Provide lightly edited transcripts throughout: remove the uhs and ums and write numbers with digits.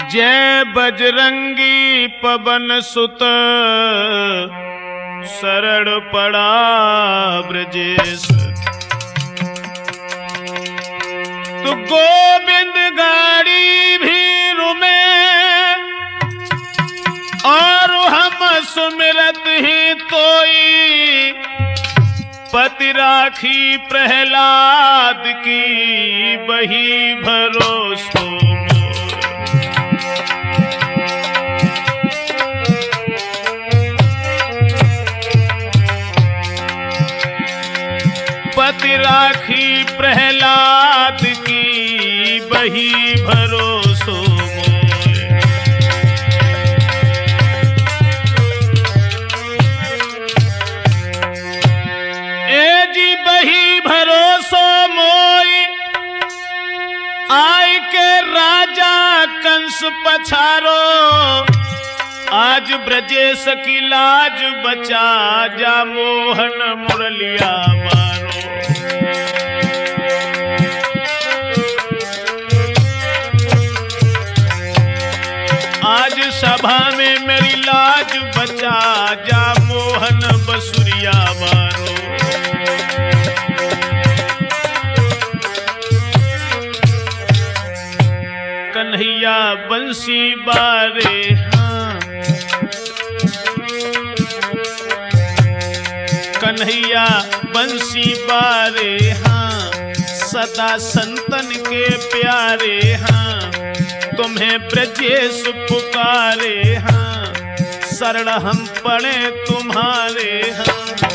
जय बजरंगी पवन सुत शरण पड़ा ब्रजेश। तू गोविंद गाड़ी भीर में और हम सुमिरत ही तोई, पति राखी प्रहलाद की बही भरोसो। पति राखी प्रहलाद की बही भरोसो मोय। ए जी बही भरोसो मोय, आय के राजा कंस पछारो, आज ब्रजेश की लाज बचा जा मोहन मुरलिया मारो। आज सभा में मेरी लाज बचा जा मोहन बसुरिया मारो। कन्हैया बंसी बारे कन्हैया बंसी बारे हाँ, सदा संतन के प्यारे हाँ, तुम्हें ब्रजेश पुकारे हाँ, शरण हम पड़े तुम्हारे हाँ।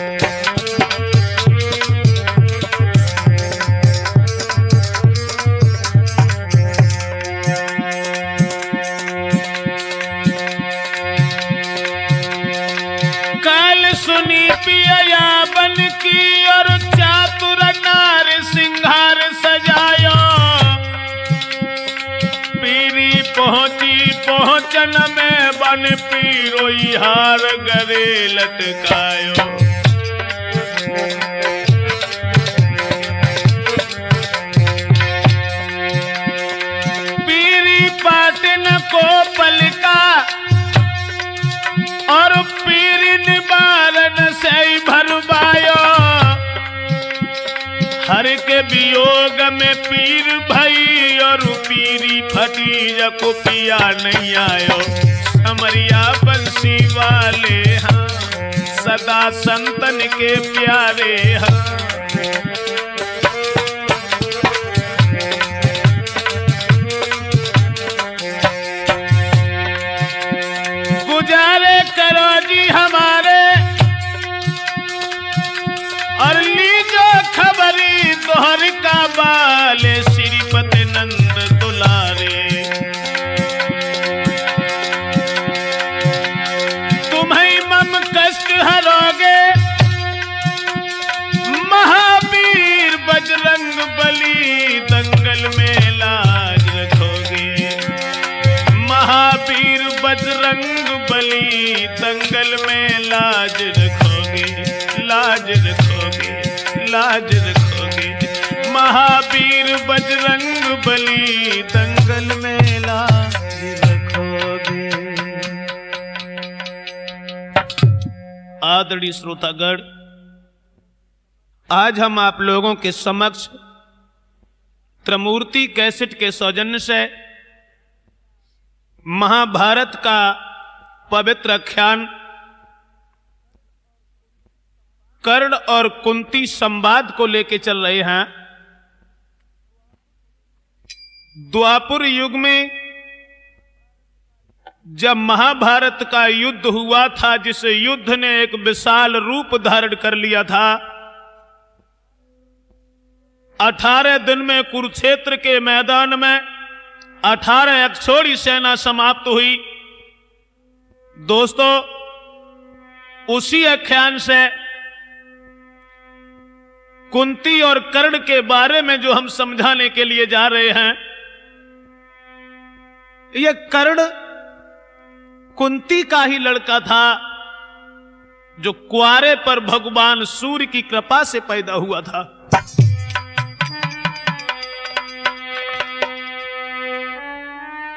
काल सुनी पिया बन की और चातुर नार सिंहार सजायो, पीरी पहुंची पहुंचन में बन पीरोई हार गरे लटकायो। पीरी पाटन को पलका और पीरी निवारण से भरवायो, हर के वियोग में पीर भई और पीरी फटी जको पिया नहीं आयो। समरिया बंसी वाले हाँ, सदा संतन के प्यारे हाँ। गुजारे करो जी हमारे और लीजो खबरी तोहर का बाले श्रीपति नंद दुलारे। तुम्हें मम कष्ट हरोगे महावीर बजरंग बली, दंगल में लाज रखोगे महावीर बजरंग बली, दंगल में लाज रखोगे लाज रखोगे लाज रखोगे। महावीर बजरंग बली, दंगल में लाज रखोगे। आदरणीय श्रोतागण, आज हम आप लोगों के समक्ष त्रिमूर्ति कैसेट के सौजन्य से महाभारत का पवित्र आख्यान कर्ण और कुंती संवाद को लेके चल रहे हैं। द्वापर युग में जब महाभारत का युद्ध हुआ था, जिस युद्ध ने एक विशाल रूप धारण कर लिया था, 18 दिन में कुरुक्षेत्र के मैदान में 18 अक्षौहिणी सेना समाप्त हुई। दोस्तों, उसी आख्यान से कुंती और कर्ण के बारे में जो हम समझाने के लिए जा रहे हैं, यह कर्ण कुंती का ही लड़का था, जो कुआरे पर भगवान सूर्य की कृपा से पैदा हुआ था।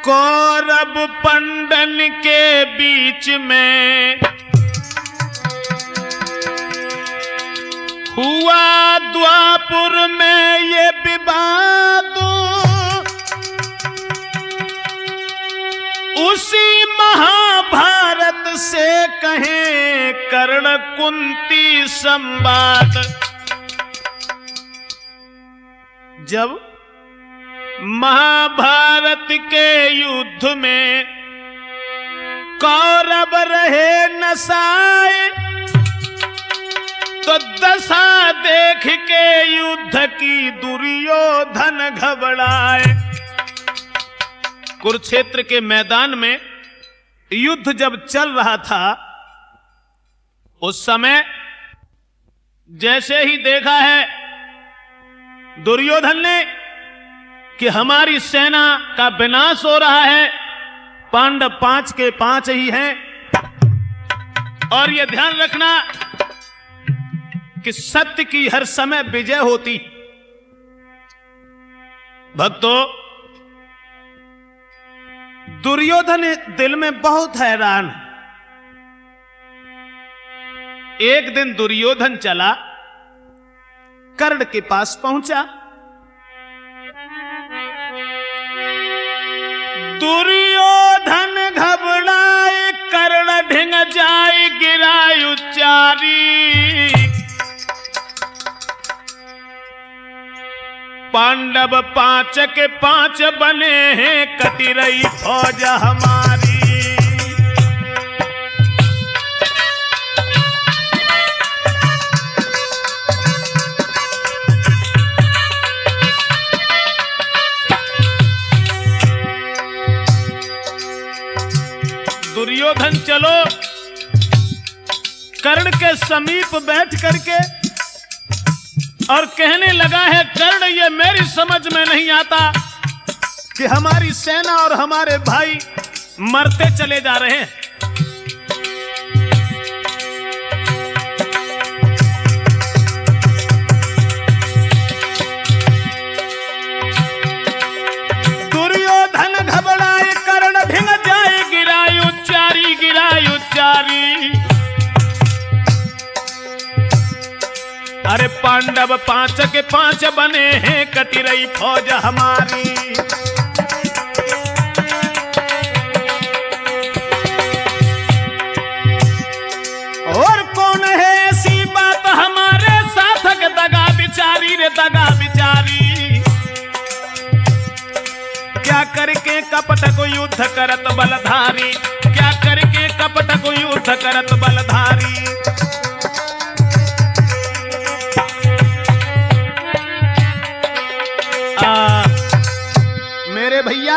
कौरव पंडन के बीच में हुआ द्वापुर में ये विवाद, उसी महाभारत से कहें कर्ण कुंती संवाद। जब महाभारत के युद्ध में कौरव रहे नसाए, तो दशा देख के युद्ध की दुर्योधन घबराए। कुरुक्षेत्र के मैदान में युद्ध जब चल रहा था, उस समय जैसे ही देखा है दुर्योधन ने कि हमारी सेना का विनाश हो रहा है, पांडव 5 के 5 ही हैं, और यह ध्यान रखना कि सत्य की हर समय विजय होती। भक्तों, दुर्योधन दिल में बहुत हैरान। एक दिन दुर्योधन चला, कर्ण के पास पहुंचा। दुर्योधन घबराए, कर्ण ढिंग जाए, गिराए उच्चारी। पांडव 5 के 5 बने हैं, कटी रही फौज हमारी। दुर्योधन चलो कर्ण के समीप बैठ करके और कहने लगा है, कर्ण ये मेरी समझ में नहीं आता कि हमारी सेना और हमारे भाई मरते चले जा रहे हैं। दुर्योधन घबराए, कर्ण भिंग जाए, गिराई उच्चारी, गिराई उच्चारी। अरे पांडव 5 के 5 बने हैं, कटी रही फौज हमारी। और कौन है ऐसी बात हमारे साथक, दगा बिचारी रे दगा बिचारी। क्या करके कपट को युद्ध करत बलधारी, क्या करके कपट को युद्ध करत बलधारी। मेरे भैया,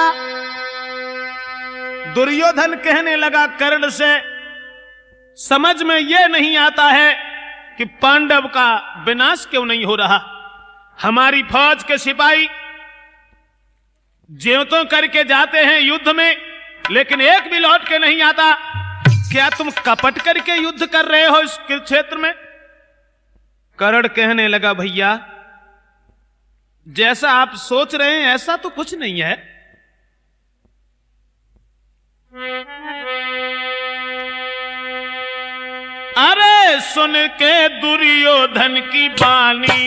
दुर्योधन कहने लगा कर्ण से, समझ में यह नहीं आता है कि पांडव का विनाश क्यों नहीं हो रहा। हमारी फौज के सिपाही ज्यों करके जाते हैं युद्ध में, लेकिन एक भी लौट के नहीं आता। क्या तुम कपट करके युद्ध कर रहे हो इस क्षेत्र में? कर्ण कहने लगा, भैया जैसा आप सोच रहे हैं ऐसा तो कुछ नहीं है। अरे सुन के दुर्योधन की बानी,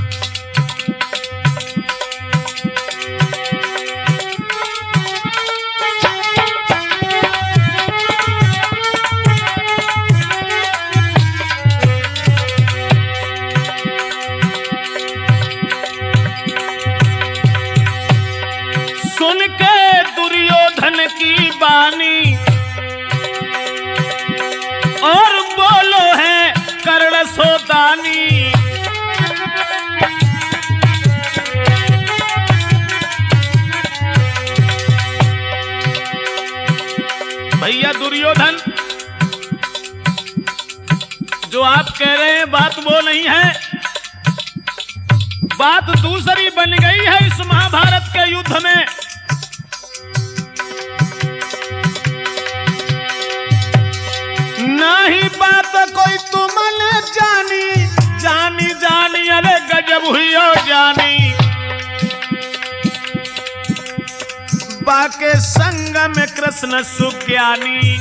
सुन के दुर्योधन की बानी, और बोलो है कर्ण सोदानी। भैया दुर्योधन, जो आप कह रहे हैं बात वो नहीं है, बात दूसरी बन गई है इस महाभारत के युद्ध में। नहीं बात कोई तुमने जानी, जानी जानी, अरे गजब हुई हो जानी। पाके संग में कृष्ण सुज्ञानी।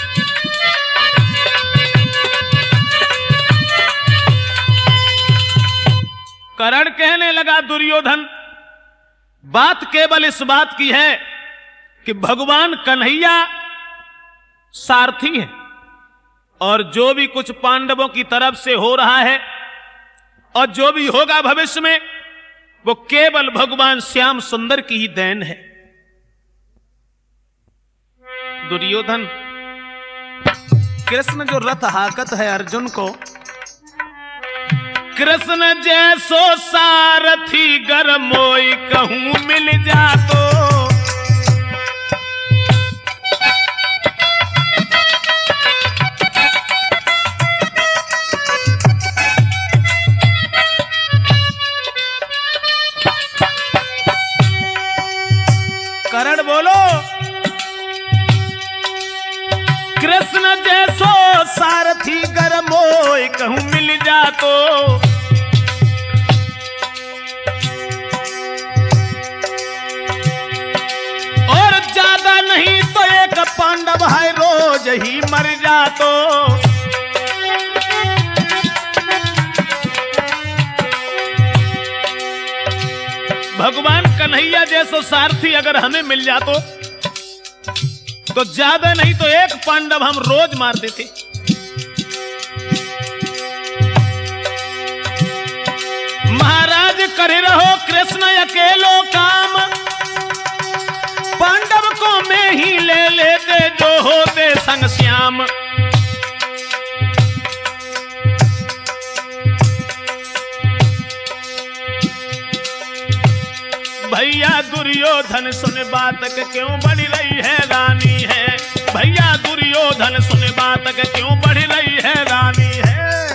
कर्ण कहने लगा दुर्योधन, बात केवल इस बात की है कि भगवान कन्हैया सारथी है और जो भी कुछ पांडवों की तरफ से हो रहा है और जो भी होगा भविष्य में वो केवल भगवान श्याम सुंदर की ही देन है। दुर्योधन, कृष्ण जो रथ हाकत है अर्जुन को, कृष्ण जैसो सारथी गर मोई कहूं मिल जा तो। करण बोलो, कृष्ण जैसो सारथी गर मोई कहूं मिल जा तो। और ज्यादा नहीं तो एक पांडव है रोज ही मर जा तो। भगवान कन्हैया जैसो सारथी अगर हमें मिल जा तो ज्यादा नहीं तो एक पांडव हम रोज मार देते। महाराज करे रहो कृष्ण अकेलो काम, पांडव को मैं ही ले लेते जो होते संग श्याम। भैया दुर्योधन सुन बात के क्यों बढ़ रही है रानी है। भैया दुर्योधन सुन बात के क्यों बढ़ रही है रानी है।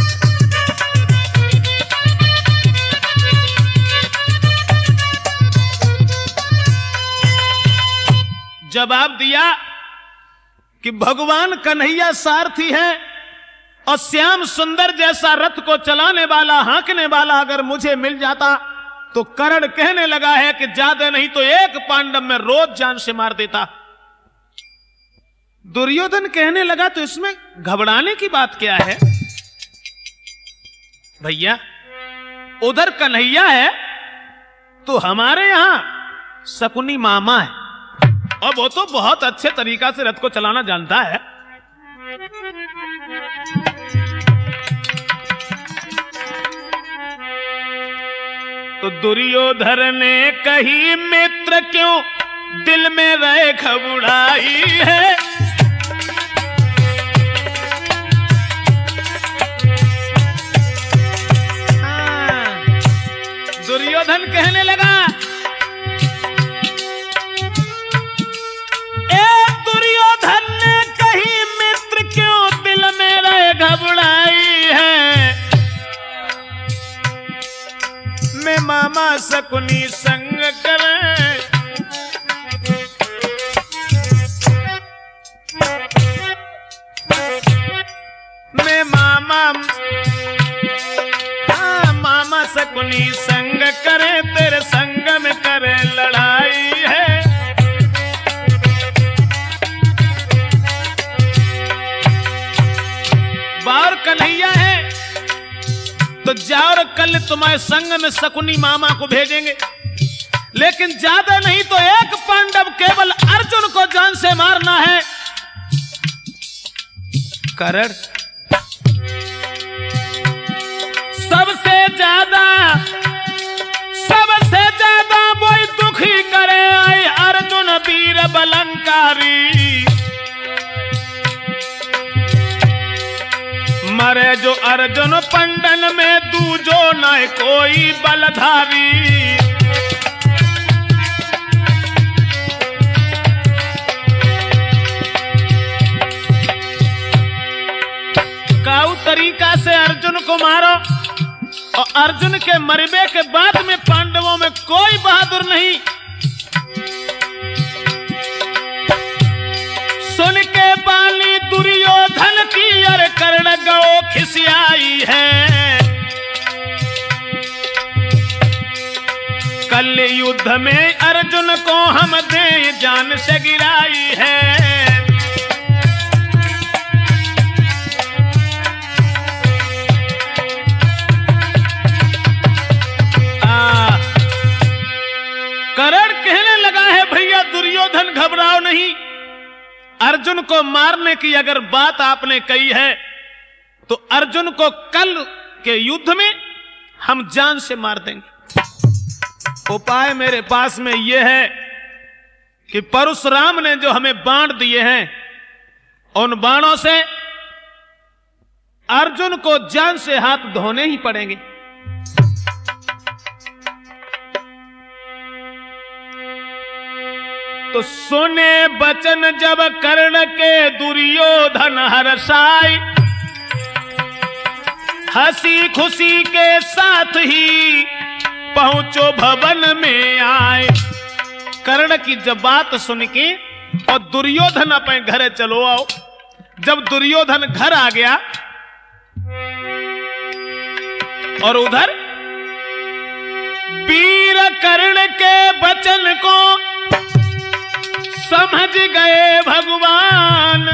जवाब दिया कि भगवान कन्हैया सारथी है और श्याम सुंदर जैसा रथ को चलाने वाला हाँकने वाला अगर मुझे मिल जाता तो कर्ण कहने लगा है कि ज्यादा नहीं तो एक पांडव में रोज जान से मार देता। दुर्योधन कहने लगा तो इसमें घबराने की बात क्या है भैया, उधर कन्हैया है तो हमारे यहां शकुनी मामा है और वो तो बहुत अच्छे तरीका से रथ को चलाना जानता है। तो दुर्योधन ने कही मित्र क्यों दिल में रह घबराई है। दुर्योधन कहने लगा, दुर्योधन ने कही मित्र क्यों दिल में रह घबराई है। मैं मामा शकुनी संग करें, मैं मामा शकुनी संग करे तेरे संग में करे लड़ाई है। बार कन्हैया है तो जाओ कल तुम्हारे संग में शकुनी मामा को भेजेंगे, लेकिन ज्यादा नहीं तो एक पांडव केवल अर्जुन को जान से मारना है। कर्ण सबसे ज्यादा वही दुखी करे आई अर्जुन वीर बलंकारी। मरे जो अर्जुन पंडन में दूजो न कोई बलधारी। काऊ तरीका से अर्जुन को मारो और अर्जुन के मरबे के बाद में पांडवों में कोई बहादुर नहीं। सुन के बाली दुर्योधन की अर कर्ण गो खिसियाई है। कल युद्ध में अर्जुन को हम दें जान से गिराई है। कर्ण कहने लगा है भैया दुर्योधन घबराओ नहीं, अर्जुन को मारने की अगर बात आपने कही है तो अर्जुन को कल के युद्ध में हम जान से मार देंगे। उपाय मेरे पास में यह है कि परशुराम ने जो हमें बाण दिए हैं उन बाणों से अर्जुन को जान से हाथ धोने ही पड़ेंगे। तो सुने बचन जब कर्ण के दुर्योधन हर्षाई, हंसी खुशी के साथ ही पहुंचो भवन में आए। कर्ण की जब बात सुन के और दुर्योधन अपने घरे चलो आओ। जब दुर्योधन घर आ गया और उधर वीर कर्ण के वचन को समझ गए भगवान,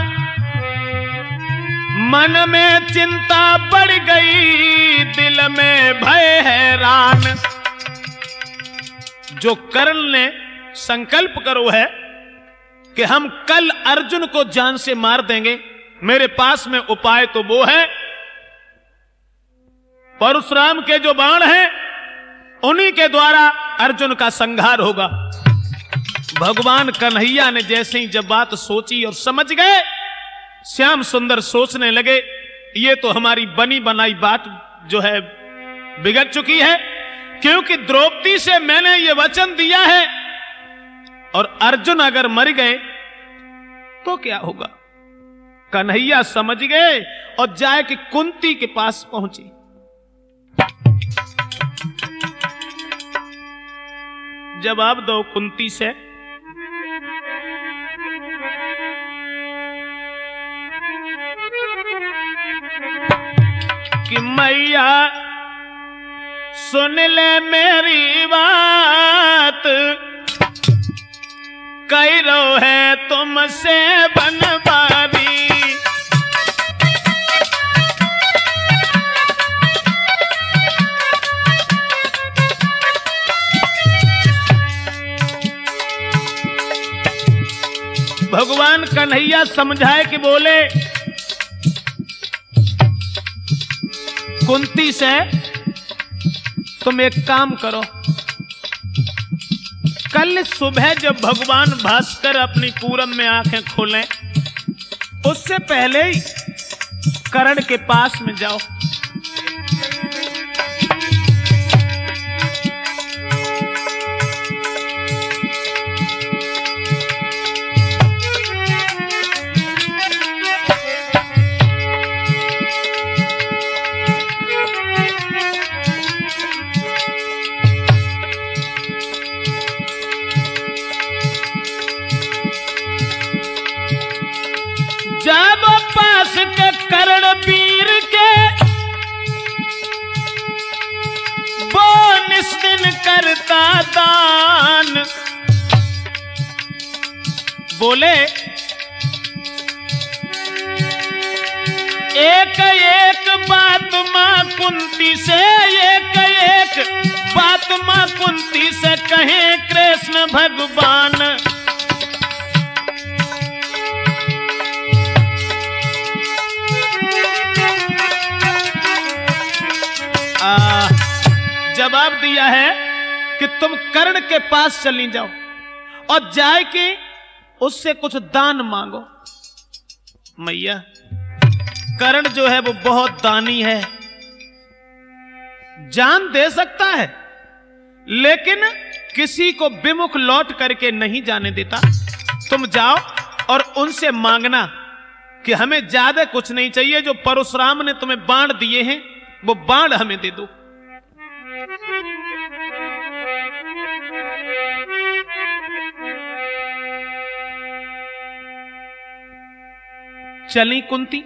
मन में चिंता बढ़ गई, दिल में भय हैरान। जो कर्ण ने संकल्प करो है कि हम कल अर्जुन को जान से मार देंगे, मेरे पास में उपाय तो वो है, परशुराम के जो बाण हैं उन्हीं के द्वारा अर्जुन का संहार होगा। भगवान कन्हैया ने जैसे ही जब बात सोची और समझ गए, श्याम सुंदर सोचने लगे ये तो हमारी बनी बनाई बात जो है बिगड़ चुकी है, क्योंकि द्रौपदी से मैंने ये वचन दिया है और अर्जुन अगर मर गए तो क्या होगा। कन्हैया समझ गए और जाए कि कुंती के पास पहुंची। जवाब दो कुंती से कि मैया सुन ले मेरी बात, कह रो है तुमसे बनवारी। भगवान कन्हैया समझाए कि बोले कुंती से तुम एक काम करो, कल सुबह जब भगवान भास्कर अपनी पूरब में आंखें खोलें उससे पहले ही कर्ण के पास में जाओ। जब पास के कर्ण वीर के वो निस्दिन करता दान, बोले एक एक बात मां कुंती से, एक एक बात मां कुंती से कहे कृष्ण भगवान। जवाब दिया है कि तुम कर्ण के पास चली जाओ और जाए के उससे कुछ दान मांगो। मैया कर्ण जो है वो बहुत दानी है, जान दे सकता है लेकिन किसी को विमुख लौट करके नहीं जाने देता। तुम जाओ और उनसे मांगना कि हमें ज्यादा कुछ नहीं चाहिए, जो परशुराम ने तुम्हें बाण दिए हैं वो बाण हमें दे दो। चली कुंती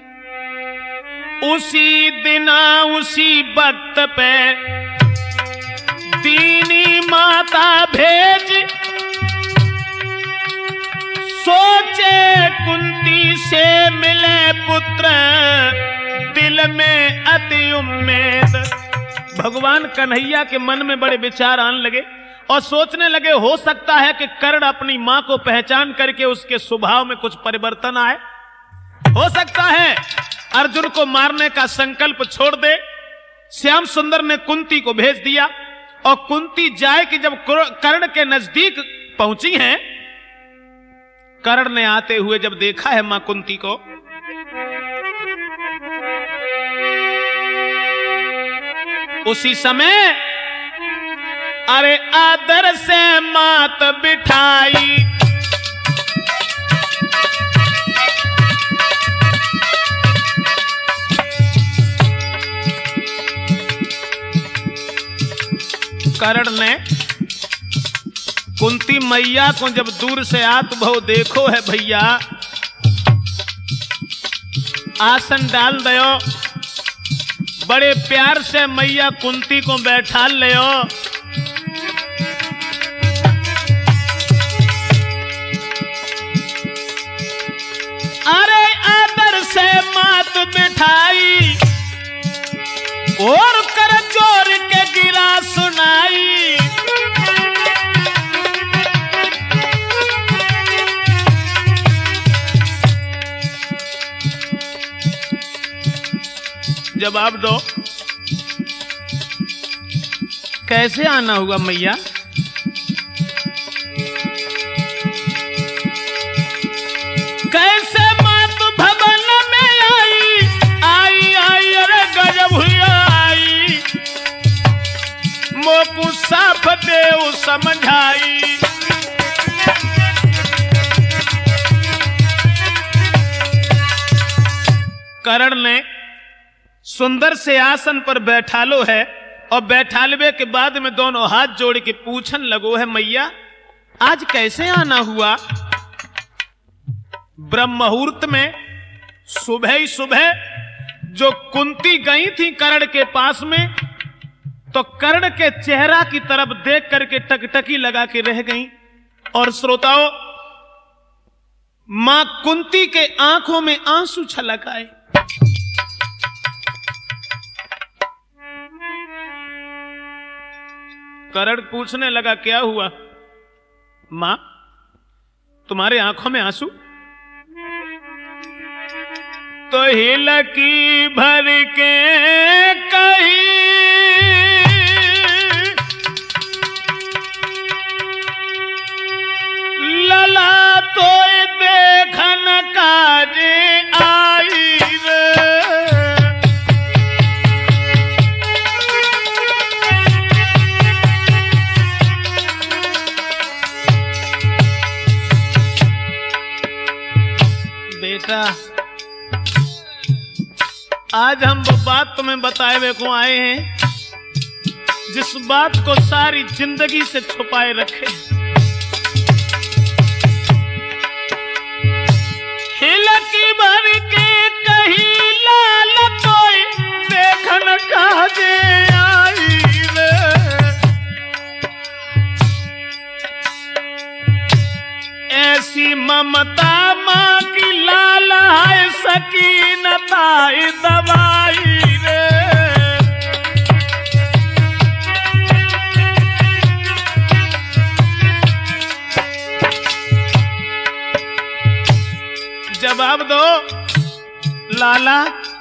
उसी दिना उसी वक्त पे दीनी माता भेज से मिले पुत्र दिल में अति उम्मीद। भगवान कन्हैया के मन में बड़े विचार आने लगे और सोचने लगे हो सकता है कि कर्ण अपनी मां को पहचान करके उसके स्वभाव में कुछ परिवर्तन आए। हो सकता है अर्जुन को मारने का संकल्प छोड़ दे। श्याम सुंदर ने कुंती को भेज दिया और कुंती जाए कि जब कर्ण के नजदीक पहुंची हैं, कर्ण ने आते हुए जब देखा है मां कुंती को, उसी समय अरे आदर से मात बिठाई। कर्ण ने कुंती मैया को जब दूर से आत भव देखो है भैया, आसन डाल दयो, बड़े प्यार से मैया कुंती को बैठा लियो। अरे आदर से मात बिठाई और कर जोर के गिरा सुनाई। जवाब दो, कैसे आना होगा मैया? कैसे मात भवन में आई, आई आई अरे गजब हुई आई, मोकू साफ देव समझाई। कर्ण ने सुंदर से आसन पर बैठा लो है और बैठालवे के बाद में दोनों हाथ जोड़ के पूछन लगो है मैया आज कैसे आना हुआ? ब्रह्म मुहूर्त में सुबह ही सुबह जो कुंती गई थी कर्ण के पास में, तो कर्ण के चेहरा की तरफ देख करके टकटकी लगा के रह गई। और श्रोताओं, मां कुंती के आंखों में आंसू छलक आए। कर्ण पूछने लगा क्या हुआ? मां तुम्हारे आंखों में आंसू? तो हिलकी भर के कही लला तो देखन काजे आई रे। बेटा आज हम वो बात तुम्हें बताए हुए को आए हैं जिस बात को सारी जिंदगी से छुपाए रखे। हिलकी भर के कही लाल कोई देखन काजे आई रे। ऐसी ममता मां की लाल है सकीनता दवाई रे। जवाब दो लाला,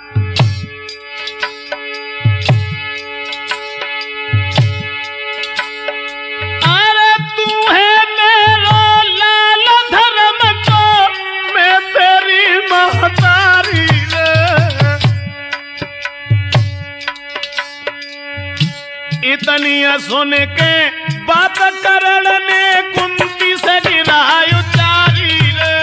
अरे तू है मेरो लाल धर्म को मैं तेरी महतारी रे। इतनी सुन के बात करण ने कुंती से गिराई उचारी रे।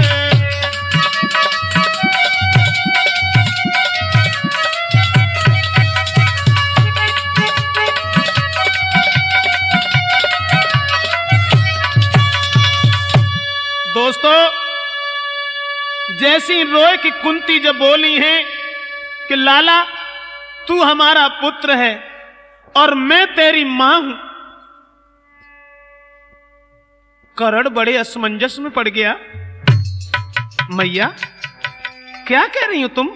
दोस्तों, जैसी रोए की कुंती जब बोली है कि लाला तू हमारा पुत्र है और मैं तेरी मां हूं, कर्ण बड़े असमंजस में पड़ गया। मैया क्या कह रही हो तुम?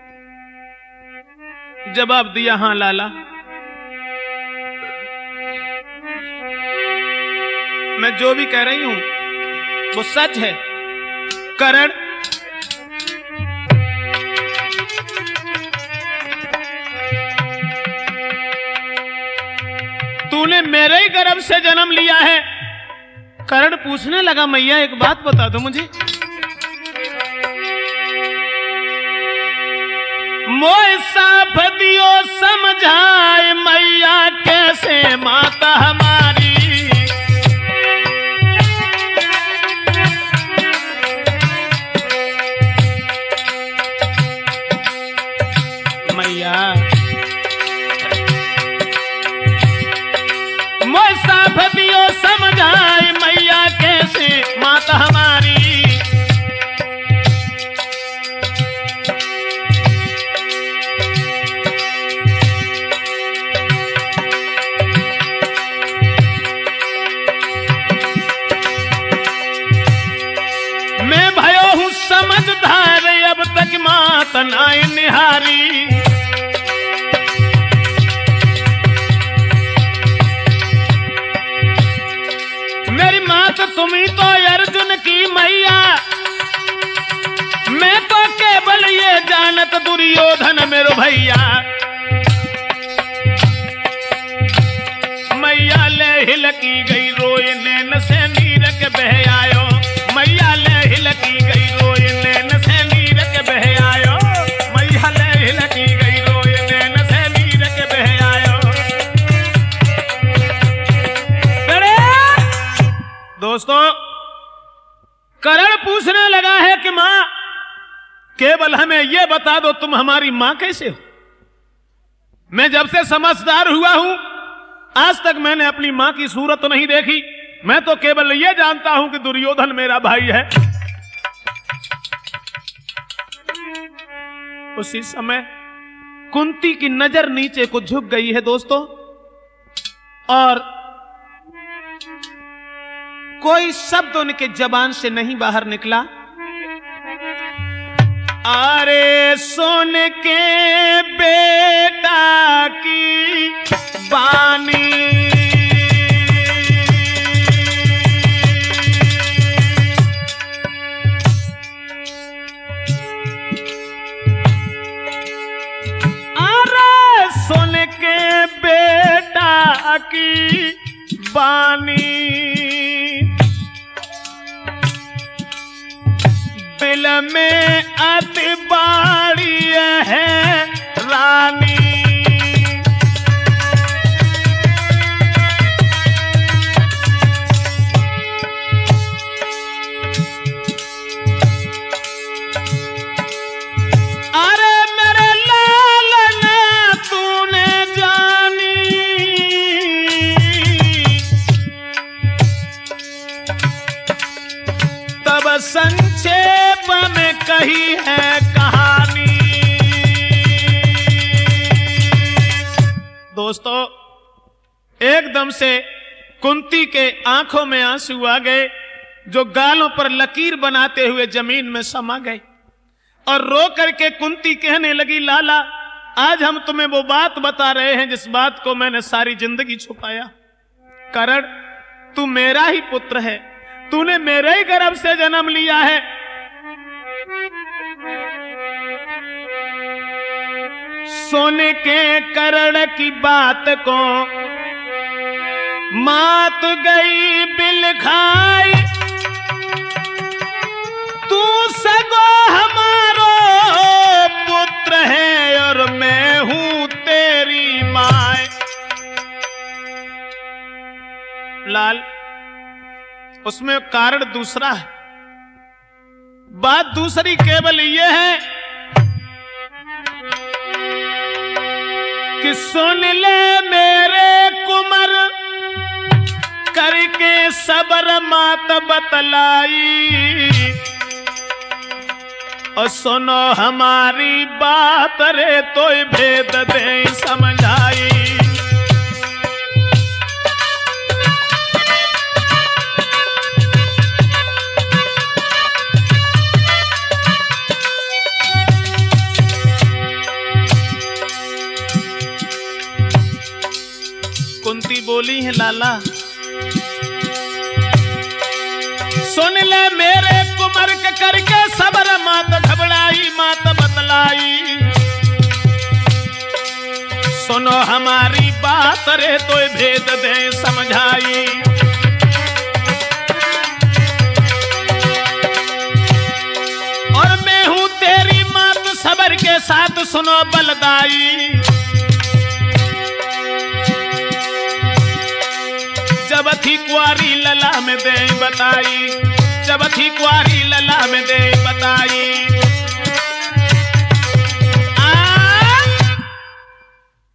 जवाब दिया, हां लाला, मैं जो भी कह रही हूं वो सच है। करण, तूने मेरे ही गर्भ से जन्म लिया है। करण पूछने लगा, मैया एक बात बता दो मुझे, मोए साफ दियो समझाए मैया कैसे माता हमारी। मैया मोए साफ दियो समझाए मैया कैसे माता हमारी। समझदार अब तक मात नाय निहारी। मेरी मात तुम्ही तो अर्जुन की मैया, मैं तो केवल ये जानत दुर्योधन मेरो भैया। मैया ले हिलकी गई रोए नैन से नीर के बह आयो। मैया ले हिलकी गई रोए नैन से नीर के बह आयो। मैया ले हिलकी गई रोए नैन से नीर के बह आयो। दोस्तों, करण पूछने लगा है कि मां, केवल हमें यह बता दो तुम हमारी मां कैसे हो। मैं जब से समझदार हुआ हूं आज तक मैंने अपनी मां की सूरत तो नहीं देखी। मैं तो केवल यह जानता हूं कि दुर्योधन मेरा भाई है। उसी समय कुंती की नजर नीचे को झुक गई है दोस्तों, और कोई शब्द उनके जबान से नहीं बाहर निकला। अरे सोन के बेटा की बानी, अरे सोन के बेटा की बानी, दिल में अति बाड़ी है रानी। अरे मेरे लाल ने तूने जानी, तब संक्षेप में कही है कहानी। दोस्तों, एकदम से कुंती के आंखों में आंसू आ गए, जो गालों पर लकीर बनाते हुए जमीन में समा गए, और रो करके कुंती कहने लगी, लाला आज हम तुम्हें वो बात बता रहे हैं जिस बात को मैंने सारी जिंदगी छुपाया। करण, तू मेरा ही पुत्र है, तूने मेरे ही गर्भ से जन्म लिया है। सोने के करण की बात को मात गई बिल खाई, तू सगो हमारो पुत्र है और मैं हूं तेरी मां। लाल, उसमें कारण दूसरा है। बात दूसरी केवल यह है कि सुन ले मेरे कुमर, करके सबर मात बतलाई, और सुनो हमारी बात रे तो भेद दे समझाई। बोली है लाला, सुन ले मेरे कुमर के करके सबर मात घबराई मात बतलाई, सुनो हमारी बात रे तो भेद दे समझाई। और मैं हूं तेरी मात सबर के साथ सुनो बलदाई, जब थी कुआरी लला में दे बताई, जब थी कुआरी लला में दे बताई।